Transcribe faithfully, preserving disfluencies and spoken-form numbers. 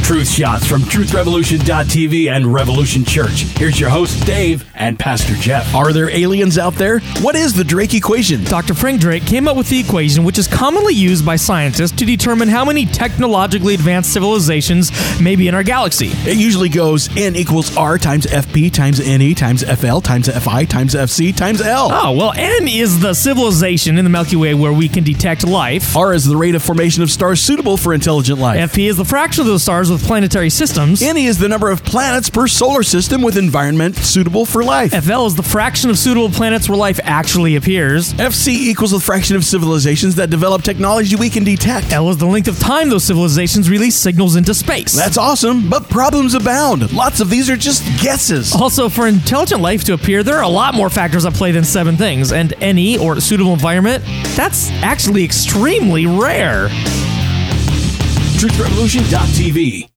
Truth shots from truth revolution dot t v and Revolution Church. Here's your host, Dave, and Pastor Jeff. Are there aliens out there? What is the Drake equation? Doctor Frank Drake came up with the equation, which is commonly used by scientists to determine how many technologically advanced civilizations may be in our galaxy. It usually goes N equals R times F P times N E times F L times F I times F C times L. Oh, well, N is the civilization in the Milky Way where we can detect life. R is the rate of formation of stars suitable for intelligent life. F P is the fraction of those stars with planetary systems. N E is the number of planets per solar system with environment suitable for life. F L is the fraction of suitable planets where life actually appears. F C equals the fraction of civilizations that develop technology we can detect. L is the length of time those civilizations release signals into space. That's awesome, but problems abound. Lots of these are just guesses. Also, for intelligent life to appear, there are a lot more factors at play than seven things, and N E, or suitable environment, that's actually extremely rare. truth revolution dot t v